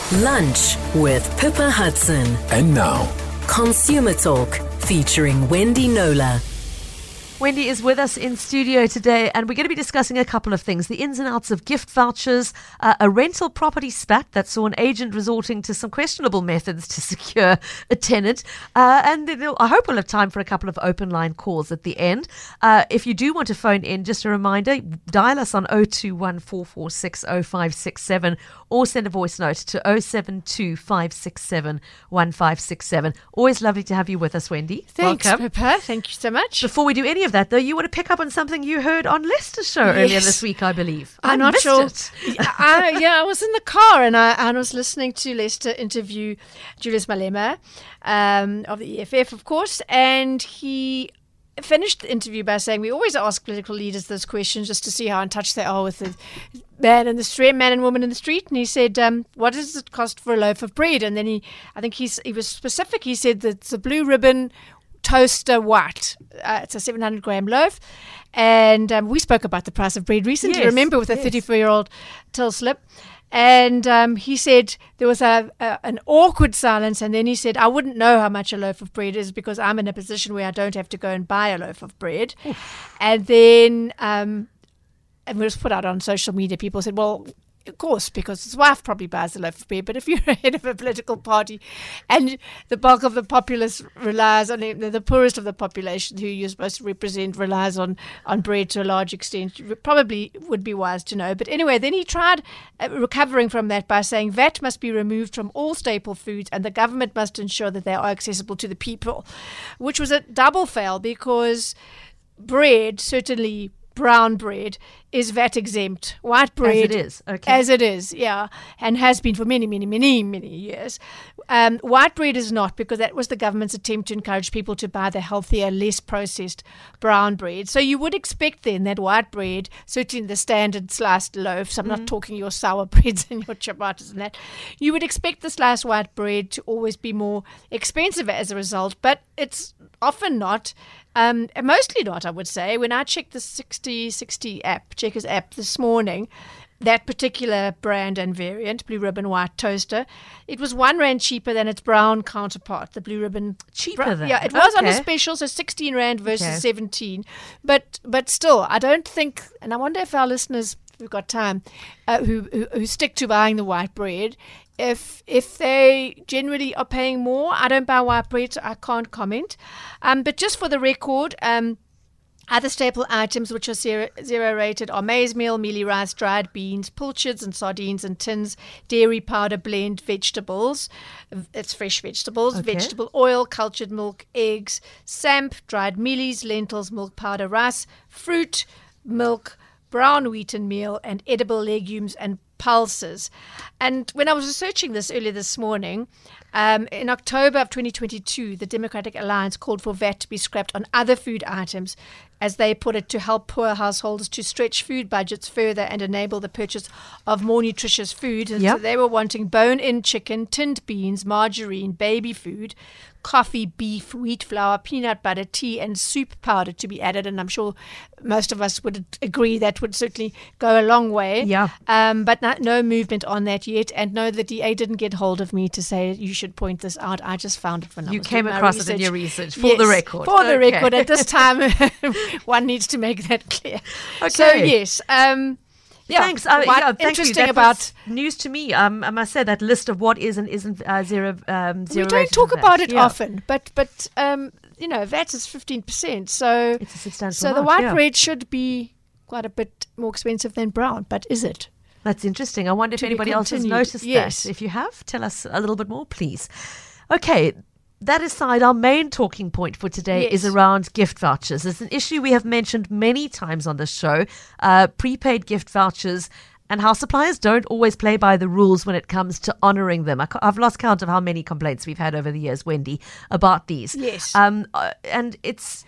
Lunch with Pippa Hudson. And now, Consumer Talk featuring Wendy Knowler. Wendy is with us in studio today, and we're going to be discussing a couple of things. The ins and outs of gift vouchers, a rental property spat that saw an agent resorting to some questionable methods to secure a tenant. And then I hope we'll have time for a couple of open line calls at the end. If you do want to phone in, just a reminder, dial us on 021 446 0567 or send a voice note to 072 567 1567. Always lovely to have you with us, Wendy. Thanks, Welcome. Pippa. Thank you so much. Before we do any of that, though, you want to pick up on something you heard on Leicester's show earlier this week, I believe. I'm not missed sure. it. I was in the car and I was listening to Leicester interview Julius Malema of the EFF, of course, and he finished the interview by saying, we always ask political leaders this question just to see how in touch they are with the man and woman in the street. And he said, what does it cost for a loaf of bread? And then he was specific. He said that it's a Blue Ribbon toaster white. It's a 700 gram loaf. And we spoke about the price of bread recently, remember, with a 34-year-old till slip. And he said there was an awkward silence, and then he said, I wouldn't know how much a loaf of bread is because I'm in a position where I don't have to go and buy a loaf of bread. Oof. And then it was put out on social media. People said, well, of course, because his wife probably buys a loaf of bread. But if you're head of a political party and the bulk of the populace relies on the poorest of the population who you're supposed to represent relies on bread to a large extent, you probably would be wise to know. But anyway, then he tried recovering from that by saying VAT must be removed from all staple foods and the government must ensure that they are accessible to the people, which was a double fail because bread, certainly brown bread, is VAT exempt. White bread, as it is, yeah, and has been for many, many, many, many years. White bread is not, because that was the government's attempt to encourage people to buy the healthier, less processed brown bread. So you would expect then that white bread, certainly the standard sliced loaves, I'm not talking your sour breads and your ciabattas and that, you would expect the sliced white bread to always be more expensive as a result, but it's often not. Mostly not, I would say. When I checked the 60/60 app, Checkers app this morning, that particular brand and variant, Blue Ribbon White Toaster, it was R1 cheaper than its brown counterpart, the Blue Ribbon. Cheaper than? Yeah, it was on a special, so 16 Rand versus 17. But still, I don't think, and I wonder if our listeners, if we've got time, who stick to buying the white bread, if they generally are paying more. I don't buy white bread, so I can't comment. But just for the record, other staple items which are zero rated are maize meal, mealie rice, dried beans, pilchards and sardines and tins, dairy powder, blend vegetables. It's fresh vegetables, vegetable oil, cultured milk, eggs, samp, dried mealies, lentils, milk powder, rice, fruit, milk, brown wheaten meal, and edible legumes and pulses. And when I was researching this earlier this morning, in October of 2022, the Democratic Alliance called for VAT to be scrapped on other food items, as they put it, to help poor households to stretch food budgets further and enable the purchase of more nutritious food. And so they were wanting bone-in chicken, tinned beans, margarine, baby food, coffee, beef, wheat flour, peanut butter, tea, and soup powder to be added. And I'm sure most of us would agree that would certainly go a long way. Yeah. But no movement on that yet. And no, the DA didn't get hold of me to say you should point this out. I just found it when I was doing my research. You came across it in your research, for the record. For the record. At this time, one needs to make that clear. Okay. So, yes. Thanks. Thank interesting you. About news to me. I must say that list of what is and isn't zero. We don't talk about it often, but VAT is 15%. So it's a substantial. So the white bread should be quite a bit more expensive than brown, but is it? That's interesting. I wonder if anybody else has noticed that. If you have, tell us a little bit more, please. Okay. That aside, our main talking point for today is around gift vouchers. It's an issue we have mentioned many times on this show, prepaid gift vouchers, and how suppliers don't always play by the rules when it comes to honouring them. I've lost count of how many complaints we've had over the years, Wendy, about these. Yes. And it's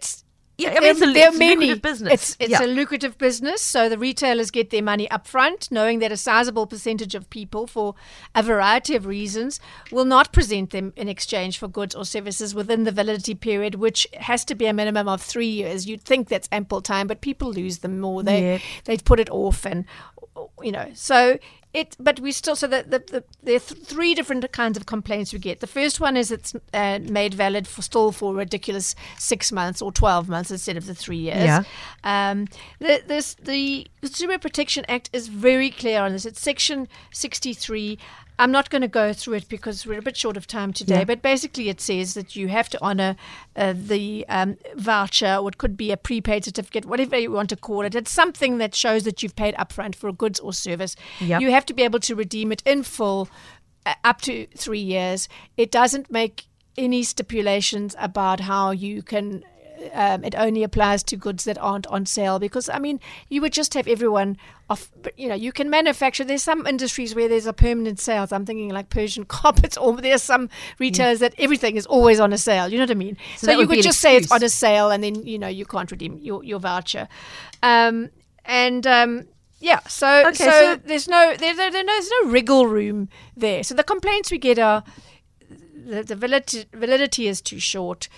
a lucrative business. It's a lucrative business, so the retailers get their money up front, knowing that a sizable percentage of people, for a variety of reasons, will not present them in exchange for goods or services within the validity period, which has to be a minimum of 3 years. You'd think that's ample time, but people lose them more. They put it off, and so But we still, so there are three different kinds of complaints we get. The first one is it's made valid for a ridiculous 6 months or 12 months instead of the 3 years. Yeah. The Consumer Protection Act is very clear on this. It's Section 63. I'm not going to go through it because we're a bit short of time today, but basically it says that you have to honor the voucher, or it could be a prepaid certificate, whatever you want to call it. It's something that shows that you've paid upfront for goods or service. Yep. You have to be able to redeem it in full up to 3 years. It doesn't make any stipulations about how you can. It only applies to goods that aren't on sale, because you would just have everyone off. You can manufacture. There's some industries where there's a permanent sales. I'm thinking like Persian carpets, or there's some retailers that everything is always on a sale. You know what I mean? So you could just say it's on a sale, and then you can't redeem your voucher. So there's no wriggle room there. So the complaints we get are the validity is too short.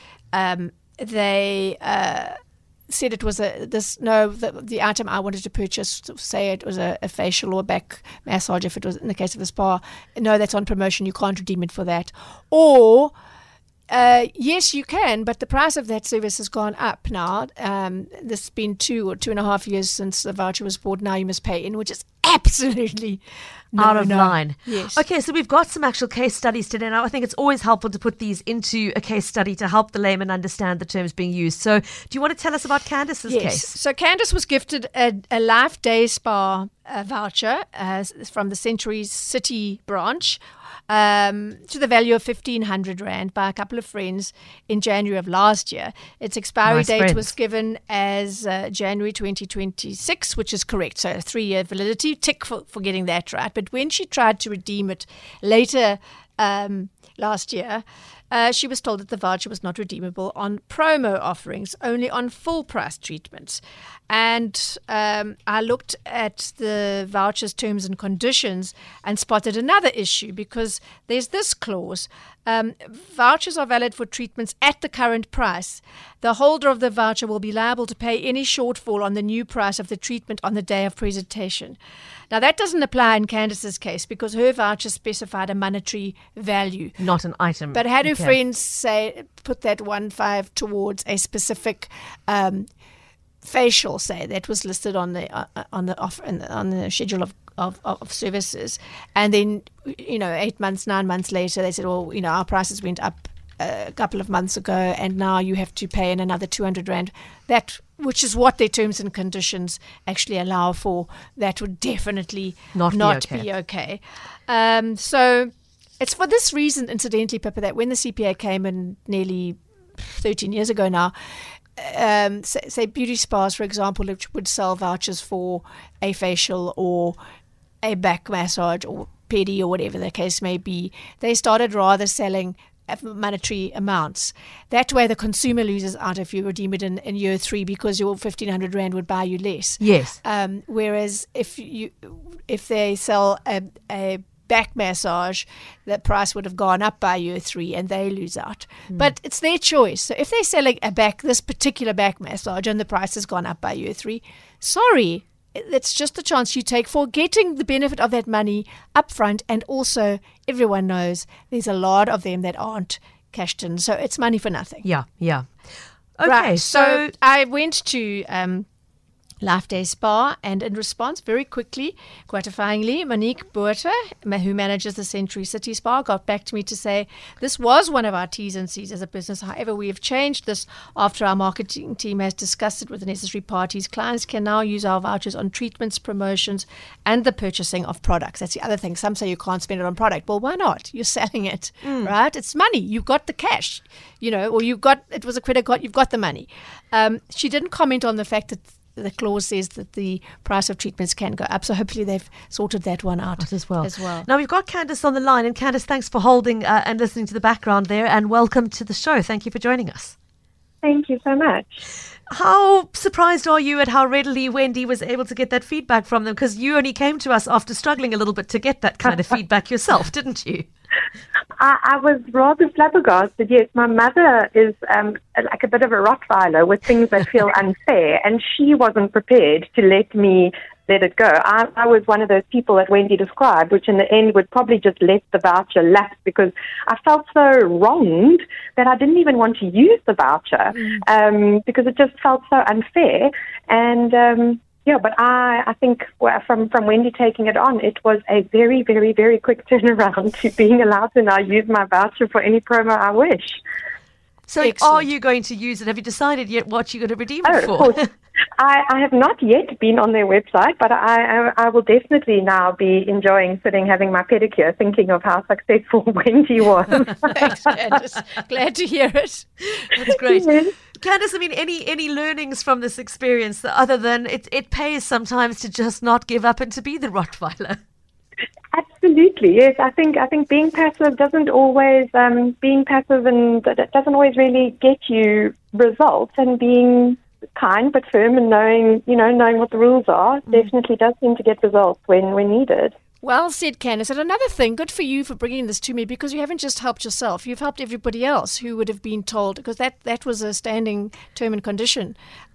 They said it was the item I wanted to purchase, say it was a facial or a back massage, if it was in the case of a spa. No, that's on promotion. You can't redeem it for that. Or, yes, you can, but the price of that service has gone up now. This has been 2 or 2.5 years since the voucher was bought. Now you must pay in, which is absolutely out of line. Yes. Okay, so we've got some actual case studies today. Now, I think it's always helpful to put these into a case study to help the layman understand the terms being used. So do you want to tell us about Candice's case? So Candice was gifted a Life Day Spa voucher from the Century City branch to the value of 1,500 Rand by a couple of friends in January of last year. Its expiry date was given as January 2026, which is correct. So a 3-year validity. Tick for getting that right. But when she tried to redeem it later last year, she was told that the voucher was not redeemable on promo offerings, only on full price treatments. And I looked at the voucher's terms and conditions and spotted another issue, because there's this clause. Vouchers are valid for treatments at the current price. The holder of the voucher will be liable to pay any shortfall on the new price of the treatment on the day of presentation. Now, that doesn't apply in Candice's case, because her voucher specified a monetary value. Not an item. But had her friends put that 1.5 towards a specific facial, say, that was listed on the offer on the schedule of services, and then 8 months, 9 months later, they said, well, our prices went up a couple of months ago, and now you have to pay in another 200 Rand. Which is what their terms and conditions actually allow for. That would definitely not be okay. So it's for this reason, incidentally, Pippa, that when the CPA came in nearly 13 years ago now, say beauty spas, for example, which would sell vouchers for a facial or a back massage or pedi or whatever the case may be, they started rather selling monetary amounts. That way the consumer loses out if you redeem it in year 3, because your 1,500 Rand would buy you less. Yes. Whereas if they sell a back massage, the price would have gone up by year 3 and they lose out. But it's their choice. So if they're selling this particular back massage and the price has gone up by year 3, sorry, it's just the chance you take for getting the benefit of that money up front. And also, everyone knows there's a lot of them that aren't cashed in. So it's money for nothing. Yeah. Okay, right, so I went to Life Day Spa, and in response, very quickly, gratifyingly, Monique Boerter, who manages the Century City Spa, got back to me to say this was one of our T's and C's as a business. However, we have changed this after our marketing team has discussed it with the necessary parties. Clients can now use our vouchers on treatments, promotions, and the purchasing of products. That's the other thing. Some say you can't spend it on product. Well, why not? You're selling it, right? It's money. You've got the cash, or it was a credit card. You've got the money. She didn't comment on the fact that the clause says that the price of treatments can go up. So hopefully they've sorted that one out as well. Now we've got Candice on the line. And Candice, thanks for holding and listening to the background there. And welcome to the show. Thank you for joining us. Thank you so much. How surprised are you at how readily Wendy was able to get that feedback from them? Because you only came to us after struggling a little bit to get that kind of feedback yourself, didn't you? I was rather flabbergasted. Yes, my mother is like a bit of a Rottweiler with things that feel unfair, and she wasn't prepared to let me let it go. I was one of those people that Wendy described, which in the end would probably just let the voucher lapse because I felt so wronged that I didn't even want to use the voucher because it just felt so unfair. And but I think from Wendy taking it on, it was a very, very, very quick turnaround to being allowed to now use my voucher for any promo I wish. So Are you going to use it? Have you decided yet what you're going to redeem it for? Of course. I have not yet been on their website, but I will definitely now be enjoying having my pedicure, thinking of how successful Wendy was. Thanks, Candice. Glad to hear it. That's great. Candice, I mean, any learnings from this experience other than it pays sometimes to just not give up and to be the Rottweiler? Absolutely, yes. I think being passive doesn't always really get you results, and being kind but firm and knowing what the rules are definitely does seem to get results when needed. Well said, Candice. And another thing, good for you for bringing this to me, because you haven't just helped yourself, you've helped everybody else who would have been told, because that was a standing term and condition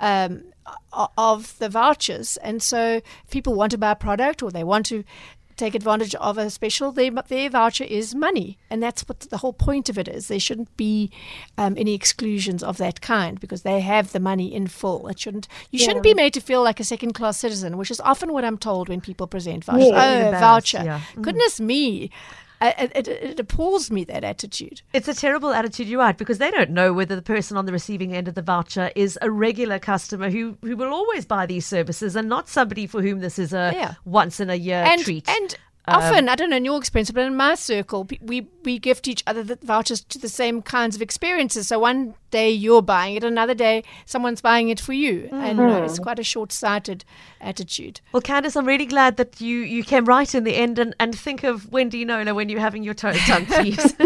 of the vouchers. And so if people want to buy a product or they want to take advantage of a special, their voucher is money. And that's what the whole point of it is. There shouldn't be any exclusions of that kind because they have the money in full. You shouldn't be made to feel like a second-class citizen, which is often what I'm told when people present vouchers. Voucher. Yeah. Goodness me. It appalls me, that attitude. It's a terrible attitude, you're right, because they don't know whether the person on the receiving end of the voucher is a regular customer who will always buy these services and not somebody for whom this is a once-in-a-year treat. And often, I don't know in your experience, but in my circle, we gift each other the vouchers to the same kinds of experiences. So one day you're buying it, another day someone's buying it for you. And it's quite a short-sighted attitude. Well, Candice, I'm really glad that you came right in the end and think of Wendy Knowler when you're having your tongue, please.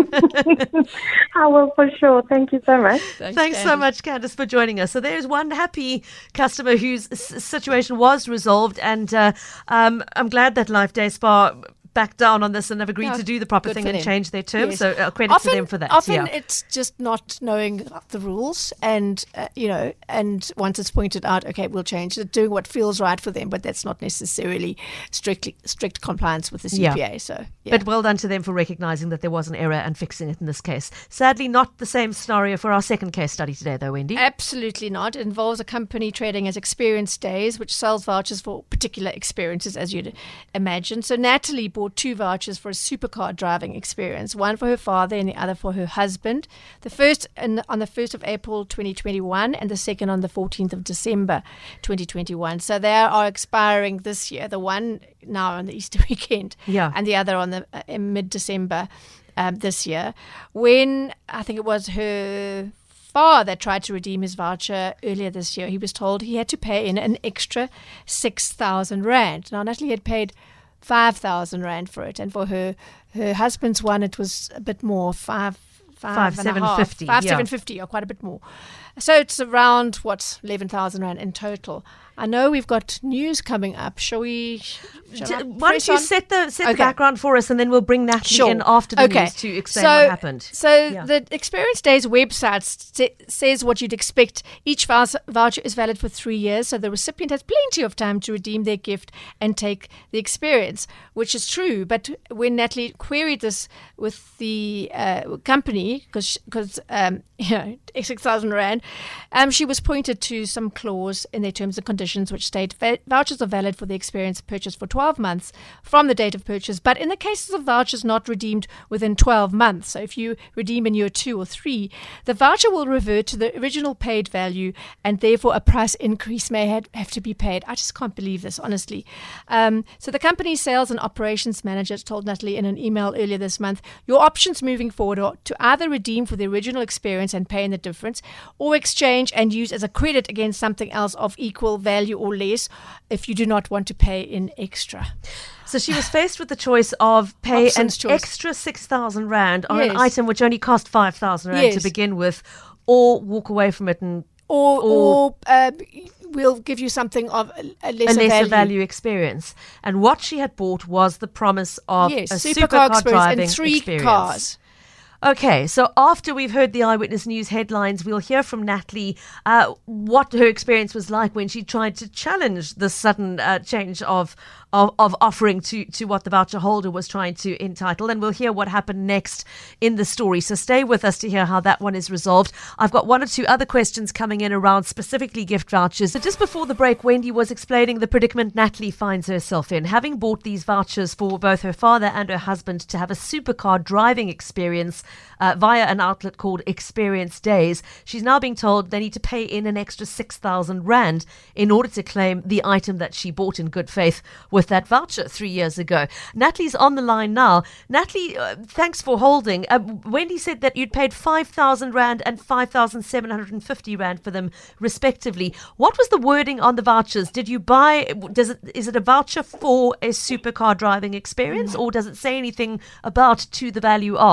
I will for sure. Thank you so much. Thanks so much, Candice, for joining us. So there's one happy customer whose situation was resolved, and I'm glad that Life Day Spa backed down on this and have agreed to do the proper thing and change their terms. Yes. So credit to them for that. Often it's just not knowing the rules, and and once it's pointed out, okay, we'll change it, doing what feels right for them, but that's not necessarily strict compliance with the CPA. Yeah. So, but well done to them for recognising that there was an error and fixing it in this case. Sadly, not the same scenario for our second case study today, though, Wendy. Absolutely not. It involves a company trading as Experience Days, which sells vouchers for particular experiences, as you'd imagine. So Natalie bought 2 vouchers for a supercar driving experience, one for her father and the other for her husband. The first on the 1st of April 2021 and the second on the 14th of December 2021. So they are expiring this year, the one now on the Easter weekend and the other on the mid-December this year. When I think it was her father tried to redeem his voucher earlier this year, he was told he had to pay in an extra 6,000 Rand. Now, Natalie had paid 5,000 Rand for it, and for her husband's one it was a bit more, 5,750, or quite a bit more. So it's around 11,000 Rand in total. I know we've got news coming up. Shall we? Why don't you set the background for us, and then we'll bring Natalie in after the news to explain what happened. So the Experience Days website says what you'd expect. Each voucher is valid for 3 years, so the recipient has plenty of time to redeem their gift and take the experience, which is true. But when Natalie queried this with the company, because 6,000 Rand, she was pointed to some clause in their terms and conditions which state vouchers are valid for the experience purchased for 12 months from the date of purchase, but in the cases of vouchers not redeemed within 12 months, so if you redeem in year 2 or 3, the voucher will revert to the original paid value, and therefore a price increase may have to be paid. I just can't believe this, honestly. So the company's sales and operations manager told Natalie in an email earlier this month, your options moving forward are to either redeem for the original experience and pay in the difference, or exchange and use as a credit against something else of equal value or less if you do not want to pay in extra. So she was faced with the choice of pay an extra 6,000 Rand on an item which only cost 5,000 Rand to begin with, or walk away from it and or we'll give you something of a lesser value experience. And what she had bought was the promise of a supercar driving and 3 experience. cars. Okay, so after we've heard the Eyewitness News headlines, we'll hear from Natalie what her experience was like when she tried to challenge the sudden change of offering to what the voucher holder was trying to entitle. And we'll hear what happened next in the story. So stay with us to hear how that one is resolved. I've got one or two other questions coming in around specifically gift vouchers. So just before the break, Wendy was explaining the predicament Natalie finds herself in, having bought these vouchers for both her father and her husband to have a supercar driving experience via an outlet called Experience Days. She's now being told they need to pay in an extra 6,000 Rand in order to claim the item that she bought in good faith with that voucher 3 years ago. Natalie's on the line now. Natalie, thanks for holding. Wendy said that you'd paid 5,000 Rand and 5,750 Rand for them respectively. What was the wording on the vouchers? Did you buy, is it a voucher for a supercar driving experience, or does it say anything about to the value of ...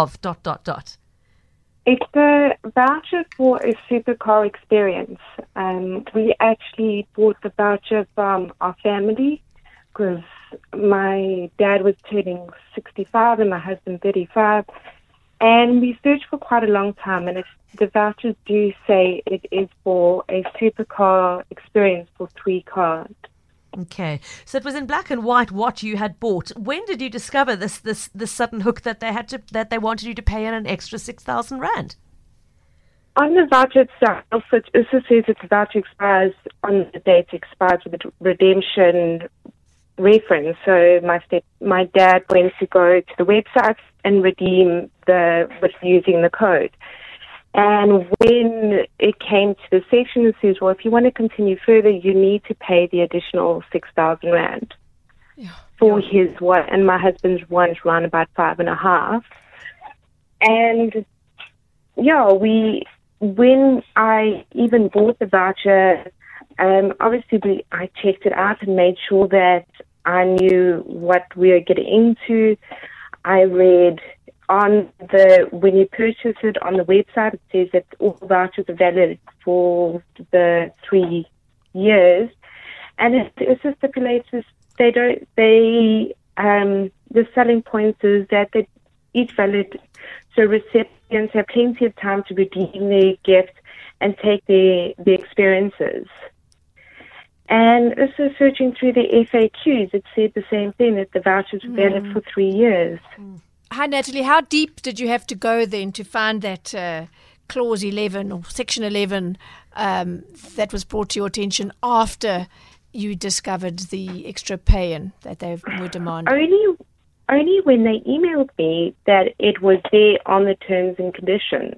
It's a voucher for a supercar experience. We actually bought the voucher from our family because my dad was turning 65 and my husband 35. And we searched for quite a long time, and the vouchers do say it is for a supercar experience for 3 cars. Okay, so it was in black and white what you had bought. When did you discover this sudden hook that they wanted you to pay in an extra 6,000 Rand? On the voucher itself, it also says that the voucher expires on the date it expires with a redemption reference. So my dad went to go to the website and redeem with using the code. And when it came to the section, it says, well, if you want to continue further, you need to pay the additional 6,000 Rand for his one, and my husband's one is around about 5.5. And when I even bought the voucher, obviously I checked it out and made sure that I knew what we were getting into. I read when you purchase it on the website, it says that all vouchers are valid for the 3 years, and it also stipulates the selling points is that they're each valid, so recipients have plenty of time to redeem their gift and take the experiences. And also searching through the FAQs, it said the same thing, that the vouchers were valid for 3 years. Hi, Natalie. How deep did you have to go then to find that clause 11 or section 11 that was brought to your attention after you discovered the extra pay-in that they were demanding? Only when they emailed me that it was there on the terms and conditions.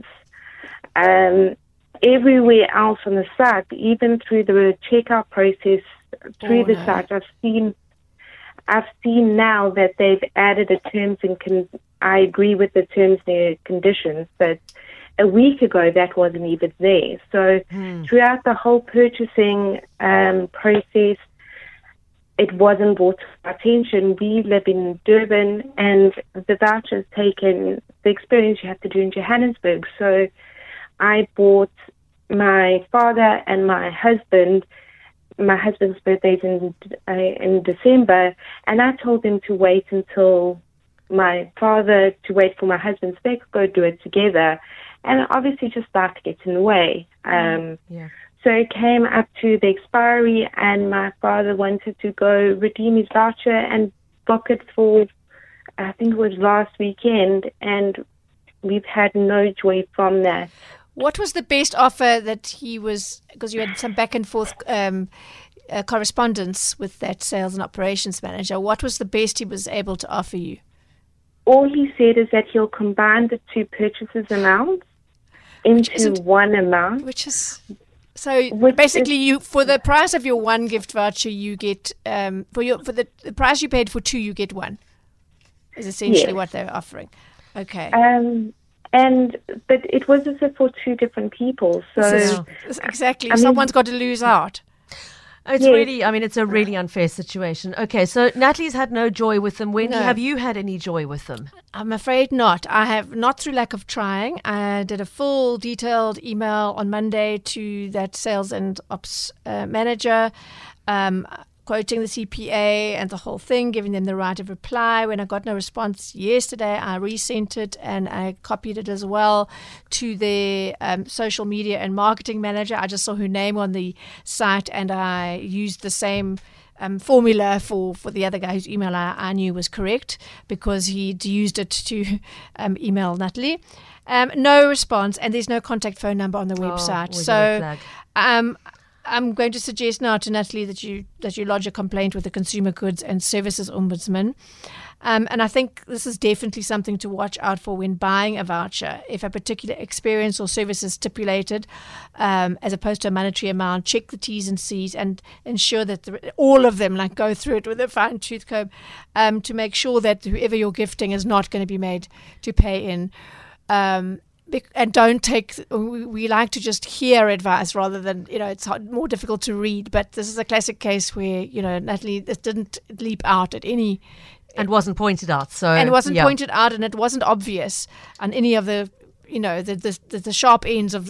Everywhere else on the site, even through the checkout process, the site, I've seen now that they've added a terms and I agree with the terms and conditions, but a week ago that wasn't even there. So throughout the whole purchasing process, it wasn't brought to our attention. We live in Durban, and the voucher's taken the experience you have to do in Johannesburg. So I bought my father and my husband's birthday's in December, and I told them to wait until my father, to wait for my husband's birthday, go do it together. And obviously just life gets in the way. So it came up to the expiry, and my father wanted to go redeem his voucher and book it for, I think it was last weekend, and we've had no joy from that. What was the best offer that because you had some back and forth correspondence with that sales and operations manager, what was the best he was able to offer you? All he said is that he'll combine the 2 purchases amounts into one amount. Basically, for the price of your one gift voucher, you get for the price you paid for 2, you get 1. Is essentially what they're offering. Okay. But it was also for 2 different people. So exactly, someone's got to lose out. It's really, it's a really unfair situation. Okay, so Natalie's had no joy with them. Wendy, have you had any joy with them? I'm afraid not. I have not, through lack of trying. I did a full detailed email on Monday to that sales and ops manager. quoting the CPA and the whole thing, giving them the right of reply. When I got no response yesterday, I resent it and I copied it as well to their social media and marketing manager. I just saw her name on the site and I used the same formula for the other guy whose email I knew was correct, because he'd used it to email Natalie. No response, and there's no contact phone number on the website. So I'm going to suggest now to Natalie that you lodge a complaint with the Consumer Goods and Services Ombudsman. And I think this is definitely something to watch out for when buying a voucher. If a particular experience or service is stipulated, as opposed to a monetary amount, check the T's and C's and ensure that all of them, like, go through it with a fine-tooth comb to make sure that whoever you're gifting is not going to be made to pay in. And don't take, we like to just hear advice rather than, it's more difficult to read. But this is a classic case where, Natalie, this didn't leap out at any. And wasn't pointed out. Pointed out, and it wasn't obvious on any of the, the sharp ends of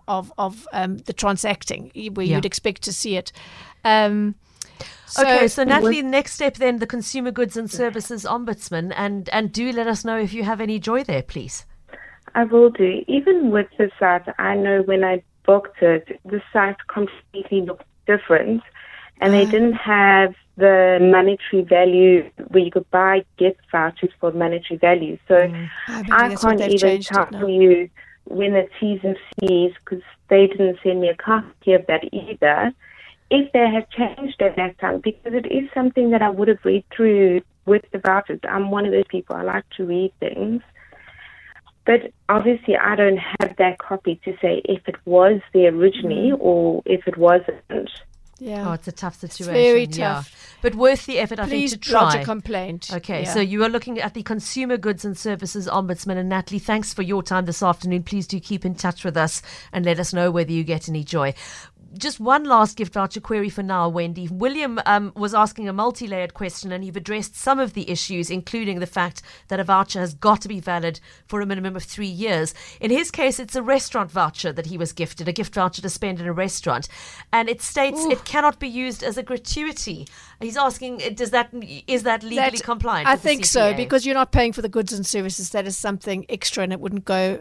the transacting where you'd expect to see it. So Natalie, next step then, the Consumer Goods and Services Ombudsman, and do let us know if you have any joy there, please. I will do. Even with the site, I know when I booked it, the site completely looked different, and they didn't have the monetary value where you could buy gift vouchers for monetary value. So I can't even tell you when the T's and C's, because they didn't send me a copy of that either, if they have changed at that time, because it is something that I would have read through with the vouchers. I'm one of those people, I like to read things. But obviously, I don't have that copy to say if it was there originally or if it wasn't. Yeah. Oh, it's a tough situation. It's very tough. Yeah. But worth the effort, I think, to try. Please lodge a complaint. Okay, so you are looking at the Consumer Goods and Services Ombudsman. And Natalie, thanks for your time this afternoon. Please do keep in touch with us and let us know whether you get any joy. Just one last gift voucher query for now, Wendy. William was asking a multi-layered question, and you've addressed some of the issues, including the fact that a voucher has got to be valid for a minimum of 3 years. In his case, it's a restaurant voucher that he was gifted, a gift voucher to spend in a restaurant. And it states it cannot be used as a gratuity. He's asking, is that legally compliant? I think so, because you're not paying for the goods and services. That is something extra, and it wouldn't go...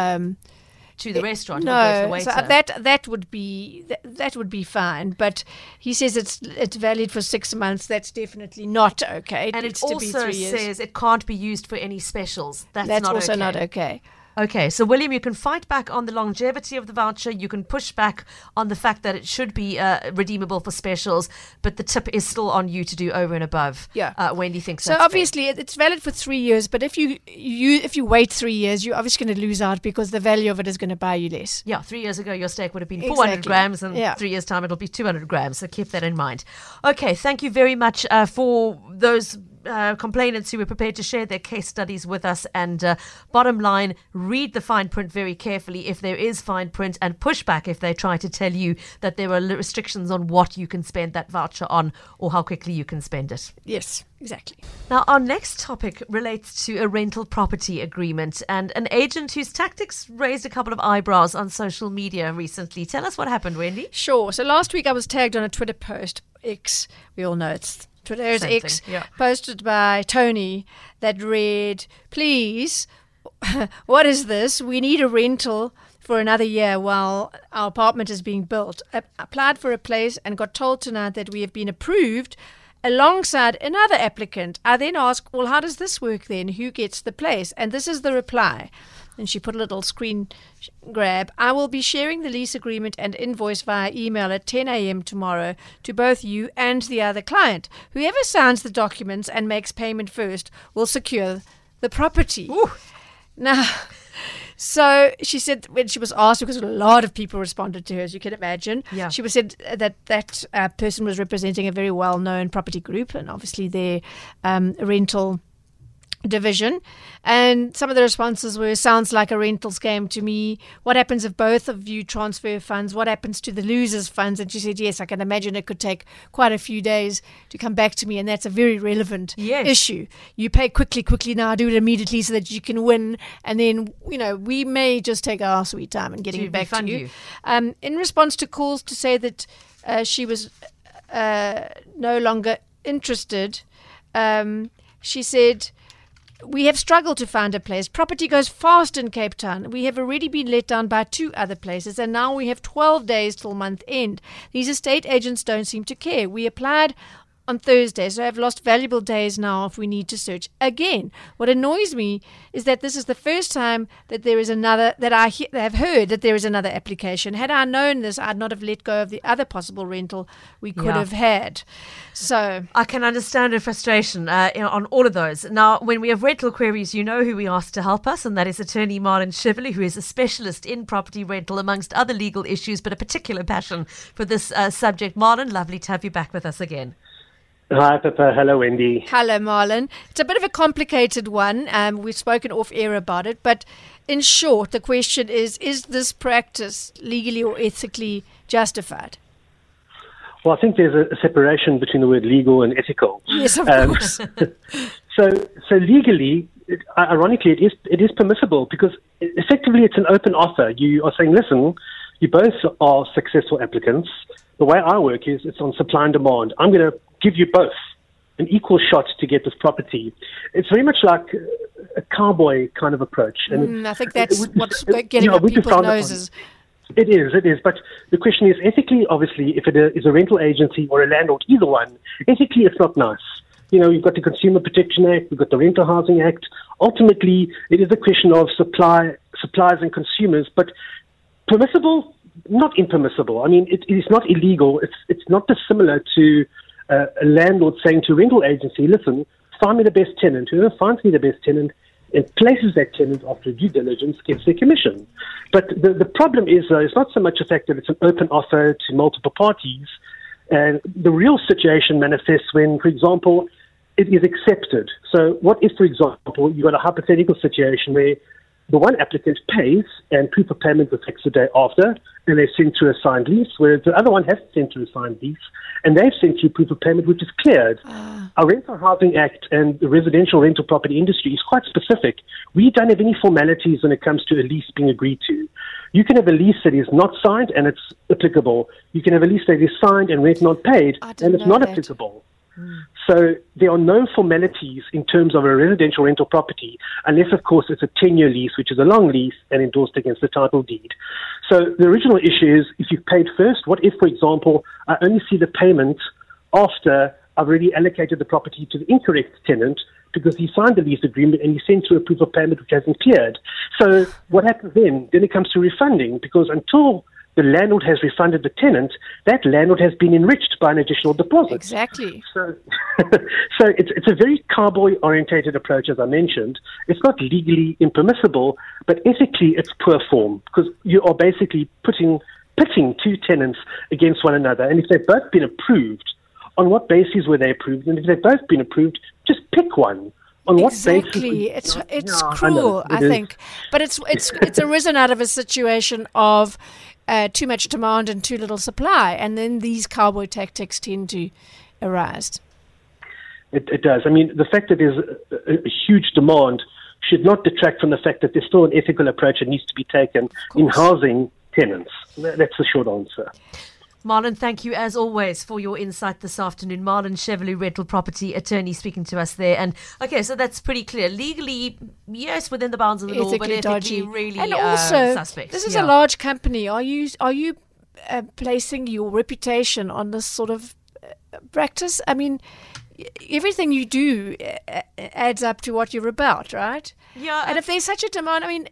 to the restaurant, no, go to the waiter. So that would be fine. But he says it's valid for 6 months. That's definitely not okay. And it also says it can't be used for any specials. That's also not okay. Okay, so William, you can fight back on the longevity of the voucher. You can push back on the fact that it should be redeemable for specials, but the tip is still on you to do over and above. Yeah, Wendy thinks so. Obviously, it's valid for 3 years, but if you wait 3 years, you're obviously going to lose out because the value of it is going to buy you less. Yeah, 3 years ago your steak would have been 400 grams, and 3 years time it'll be 200 grams. So keep that in mind. Okay, thank you very much for those complainants who were prepared to share their case studies with us. And bottom line, read the fine print very carefully if there is fine print, and push back if they try to tell you that there are restrictions on what you can spend that voucher on or how quickly you can spend it. Yes, exactly. Now, our next topic relates to a rental property agreement and an agent whose tactics raised a couple of eyebrows on social media recently. Tell us what happened, Wendy. Sure. So last week I was tagged on a Twitter post, X, we all know it's Twitter's X, posted by Tony, that read, "Please, what is this? We need a rental for another year while our apartment is being built. I applied for a place and got told tonight that we have been approved alongside another applicant. I then asked, well, how does this work then? Who gets the place?" And this is the reply. And she put a little screen grab. "I will be sharing the lease agreement and invoice via email at 10 a.m. tomorrow to both you and the other client. Whoever signs the documents and makes payment first will secure the property." Ooh. Now, so she said, when she was asked, because a lot of people responded to her, as you can imagine, she was said that person was representing a very well-known property group, and obviously their rental division. And some of the responses were, "Sounds like a rental scam to me. What happens if both of you transfer funds? What happens to the losers' funds?" And she said, yes, I can imagine it could take quite a few days to come back to me, and that's a very relevant issue. You pay quickly now, do it immediately so that you can win, and then, we may just take our sweet time in getting it back to you. In response to calls to say that she was no longer interested. She said, "We have struggled to find a place. Property goes fast in Cape Town. We have already been let down by 2 other places, and now we have 12 days till month end. These estate agents don't seem to care. We applied on Thursday, so I've lost valuable days now if we need to search again." What annoys me is that this is the first time that there is another, that I have heard that there is another application. Had I known this, I'd not have let go of the other possible rental we could have had. So I can understand her frustration on all of those. Now, when we have rental queries, you know who we ask to help us, and that is attorney Marlon Chevely, who is a specialist in property rental, amongst other legal issues, but a particular passion for this subject. Marlon, lovely to have you back with us again. Hi, Pippa. Hello, Wendy. Hello, Marlon. It's a bit of a complicated one. We've spoken off air about it, but in short, the question is this practice legally or ethically justified? Well, I think there's a separation between the word legal and ethical. Yes, of course. So legally, ironically, it is permissible because effectively it's an open offer. You are saying, listen, you both are successful applicants. The way I work is it's on supply and demand. I'm going to give you both an equal shot to get this property. It's very much like a cowboy kind of approach. And I think that's what's getting up people's noses. It is. But the question is, ethically, obviously, if it is a rental agency or a landlord, either one, ethically it's not nice. You've got the Consumer Protection Act, we've got the Rental Housing Act. Ultimately, it is a question of suppliers and consumers, but permissible, not impermissible. I mean, it is not illegal. It's not dissimilar to a landlord saying to a rental agency, listen, find me the best tenant. Whoever finds me the best tenant and places that tenant after due diligence gets their commission. But the problem is, it's not so much the fact that it's an open offer to multiple parties. And the real situation manifests when, for example, it is accepted. So what if, for example, you've got a hypothetical situation where the one applicant pays and proof of payment reflects the day after, and they send through a signed lease, whereas the other one hasn't sent through a signed lease, and they've sent through proof of payment which is cleared. Our Rental Housing Act and the residential rental property industry is quite specific. We don't have any formalities when it comes to a lease being agreed to. You can have a lease that is not signed and it's applicable. You can have a lease that is signed and rent not paid and it's not applicable. So there are no formalities in terms of a residential rental property unless, of course, it's a 10-year lease, which is a long lease and endorsed against the title deed. So the original issue is if you've paid first, what if, for example, I only see the payment after I've already allocated the property to the incorrect tenant because he signed the lease agreement and he sent through a proof of payment which hasn't cleared. So what happens then? Then it comes to refunding because until the landlord has refunded the tenant, that landlord has been enriched by an additional deposit. Exactly. So it's a very cowboy-orientated approach, as I mentioned. It's not legally impermissible, but ethically it's poor form because you are basically pitting 2 tenants against one another. And if they've both been approved, on what basis were they approved? And if they've both been approved, just pick one. On what exactly. basis? It's cruel, I think. But it's arisen out of a situation of too much demand and too little supply, and then these cowboy tactics tend to arise. It does. I mean, the fact that there's a huge demand should not detract from the fact that there's still an ethical approach that needs to be taken in housing tenants. That's the short answer. Marlon, thank you as always for your insight this afternoon. Marlon Chevely, rental property attorney, speaking to us there. And okay, so that's pretty clear. Legally, yes, within the bounds of the law, but ethically really and also, suspect. This is a large company. Are you placing your reputation on this sort of practice? I mean, everything you do adds up to what you're about, right? Yeah. And if there's such a demand, I mean,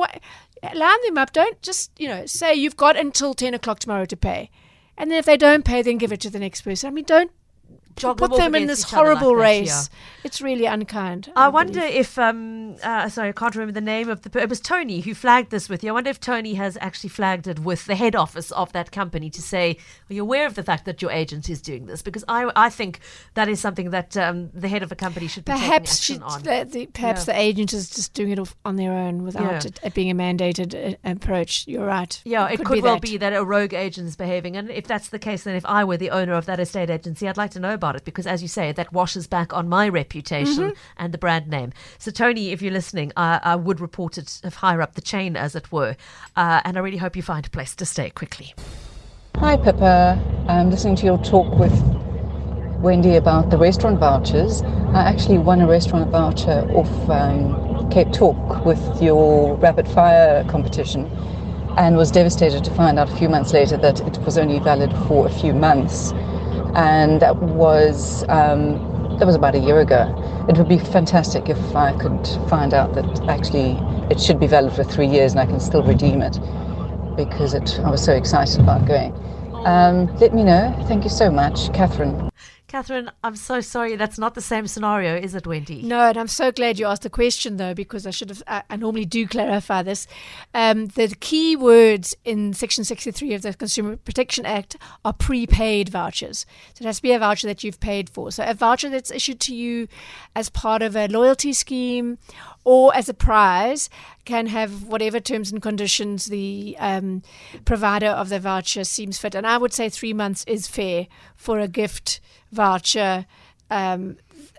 line them up. Don't just say you've got until 10 o'clock tomorrow to pay. And then if they don't pay, then give it to the next person. I mean, don't put them in this horrible race. Yeah. It's really unkind. I wonder if, sorry, I can't remember the name of it was Tony who flagged this with you. I wonder if Tony has actually flagged it with the head office of that company to say, are you aware of the fact that your agent is doing this? Because I think that is something that the head of a company should be taking action on. Perhaps the agent is just doing it on their own without it being a mandated approach. You're right. Yeah, it could well be that a rogue agent is behaving. And if that's the case, then if I were the owner of that estate agency, I'd like to know about it because, as you say, that washes back on my reputation and the brand name. So, Tony, if you're listening, I would report it higher up the chain, as it were. And I really hope you find a place to stay quickly. Hi, Pippa. I'm listening to your talk with Wendy, about the restaurant vouchers. I actually won a restaurant voucher off Cape Talk with your rapid fire competition, and was devastated to find out a few months later that it was only valid for a few months. And that was about a year ago. It would be fantastic if I could find out that actually it should be valid for 3 years and I can still redeem it, because I was so excited about going. Let me know. Thank you so much, Catherine. Catherine, I'm so sorry. That's not the same scenario, is it, Wendy? No, and I'm so glad you asked the question, though, because I normally do clarify this. The key words in Section 63 of the Consumer Protection Act are prepaid vouchers. So it has to be a voucher that you've paid for. So a voucher that's issued to you as part of a loyalty scheme or as a prize can have whatever terms and conditions the provider of the voucher seems fit. And I would say 3 months is fair for a gift voucher for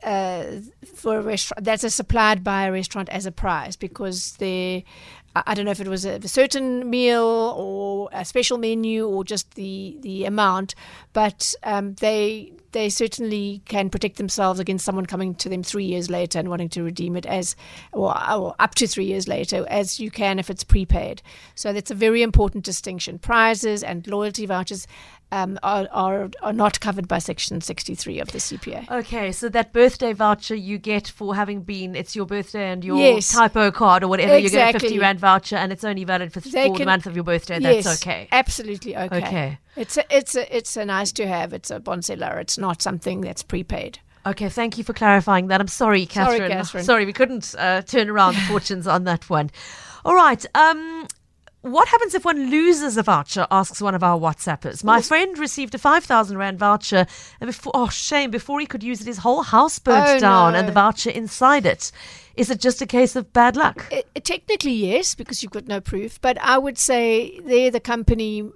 a restaurant that's supplied by a restaurant as a prize, because I don't know if it was a certain meal or a special menu or just the amount, but they certainly can protect themselves against someone coming to them 3 years later and wanting to redeem it or up to 3 years later, as you can if it's prepaid. So that's a very important distinction. Prizes and loyalty vouchers are not covered by Section 63 of the CPA. Okay, so that birthday voucher you get for having it's your birthday and your typo card or whatever, you get a 50 Rand voucher and it's only valid for the month of your birthday. That's okay. Absolutely okay. Okay. It's a nice to have. It's a bon seller. It's not something that's prepaid. Okay, thank you for clarifying that. I'm sorry, Catherine. Sorry, we couldn't turn around the fortunes on that one. All right. What happens if one loses a voucher, asks one of our WhatsAppers. My friend received a 5,000 Rand voucher, and before he could use it, his whole house burnt down and the voucher inside it. Is it just a case of bad luck? Technically, yes, because you've got no proof. But I would say the company,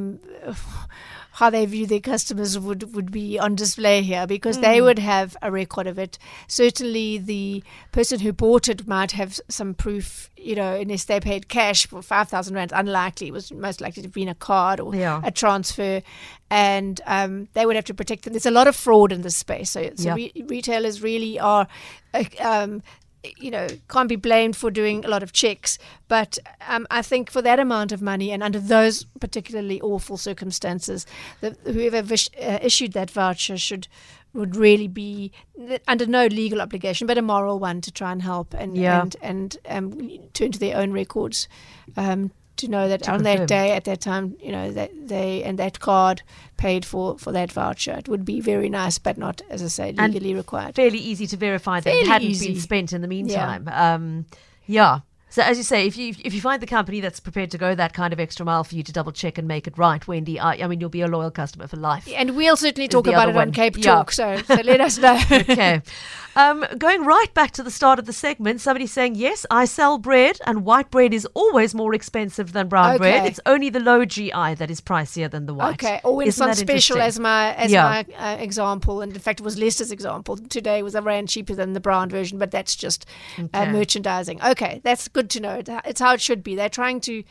how they view their customers would be on display here, because they would have a record of it. Certainly the person who bought it might have some proof, unless they paid cash for 5,000 Rand. Unlikely. It was most likely to have been a card or a transfer. And they would have to protect them. There's a lot of fraud in this space. So retailers really are... can't be blamed for doing a lot of checks. But I think for that amount of money and under those particularly awful circumstances, whoever issued that voucher would really be under no legal obligation, but a moral one to try and help and turn to their own records to know that on that day, at that time, that they and that card paid for that voucher. It would be very nice, but not, as I say, legally required. Fairly easy to verify that it hadn't been spent in the meantime. So as you say, if you find the company that's prepared to go that kind of extra mile for you to double check and make it right, Wendy, I mean, you'll be a loyal customer for life. And we'll certainly talk about it on Cape Talk, so let us know. Okay. Going right back to the start of the segment, somebody's saying, yes, I sell bread, and white bread is always more expensive than brown bread. It's only the low GI that is pricier than the white. Okay, or when it's on special, as my example, and in fact it was Lester's example. Today was a Rand cheaper than the brown version, but that's just merchandising. Okay, that's good to know. It's how it should be. They're trying to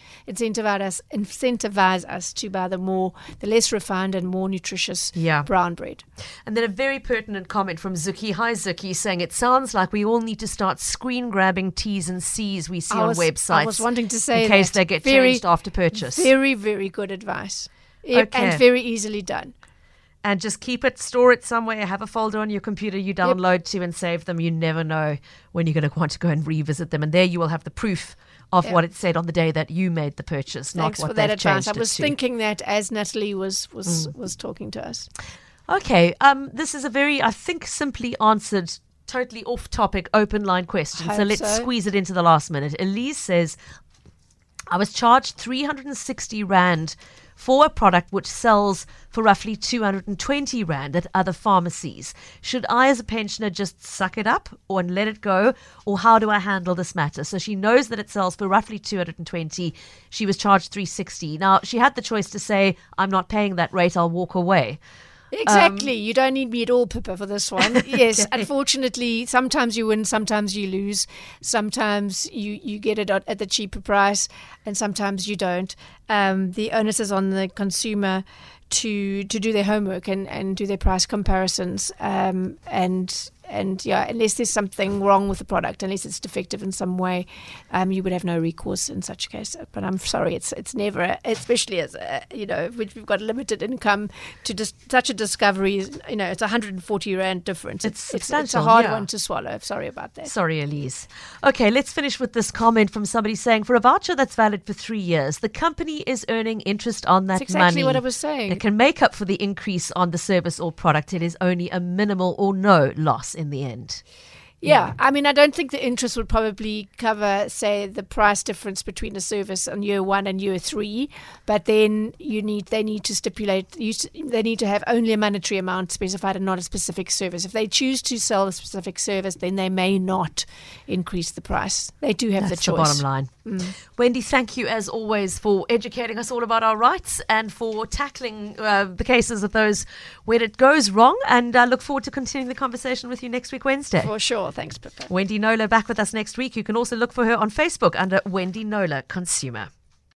incentivize us to buy the less refined and more nutritious brown bread. And then a very pertinent comment from Zuki. Hi, Zuki, saying it sounds like we all need to start screen grabbing T's and C's we see on websites. I was wanting to say in case they get changed after purchase. Very, very good advice. And very easily done. And just keep it, store it somewhere, have a folder on your computer you download to and save them. You never know when you're going to want to go and revisit them. And there you will have the proof of what it said on the day that you made the purchase, Thanks not what for that they've advice. changed it to. I was thinking that as Natalie was talking to us. Okay, this is a very, I think, simply answered, totally off-topic, open line question. So let's squeeze it into the last minute. Elise says, I was charged 360 Rand for a product which sells for roughly 220 Rand at other pharmacies. Should I, as a pensioner, just suck it up and let it go? Or how do I handle this matter? So she knows that it sells for roughly 220. She was charged 360. Now, she had the choice to say, I'm not paying that rate, I'll walk away. Exactly. You don't need me at all, Pippa, for this one. Yes, unfortunately, sometimes you win, sometimes you lose. Sometimes you get it at the cheaper price, and sometimes you don't. The onus is on the consumer to do their homework and do their price comparisons, and yeah, unless there's something wrong with the product, unless it's defective in some way, you would have no recourse in such a case. But I'm sorry, it's never, especially as which we've got limited income, to just such a discovery. It's 140 rand difference. It's a hard one to swallow. Sorry about that. Sorry, Elise. Okay, let's finish with this comment from somebody saying, for a voucher that's valid for 3 years, the company is earning interest on that money. That's exactly what I was saying. It can make up for the increase on the service or product. It is only a minimal or no loss in the end. Yeah, I mean, I don't think the interest would probably cover, say, the price difference between a service on year 1 and year 3. But then they need to stipulate, they need to have only a monetary amount specified and not a specific service. If they choose to sell a specific service, then they may not increase the price. They do have the choice. That's the bottom line. Wendy, thank you as always for educating us all about our rights and for tackling the cases of those where it goes wrong. And I look forward to continuing the conversation with you next week, Wednesday. For sure. Thanks, Pippa. Wendy Knowler back with us next week. You can also look for her on Facebook under Wendy Knowler Consumer.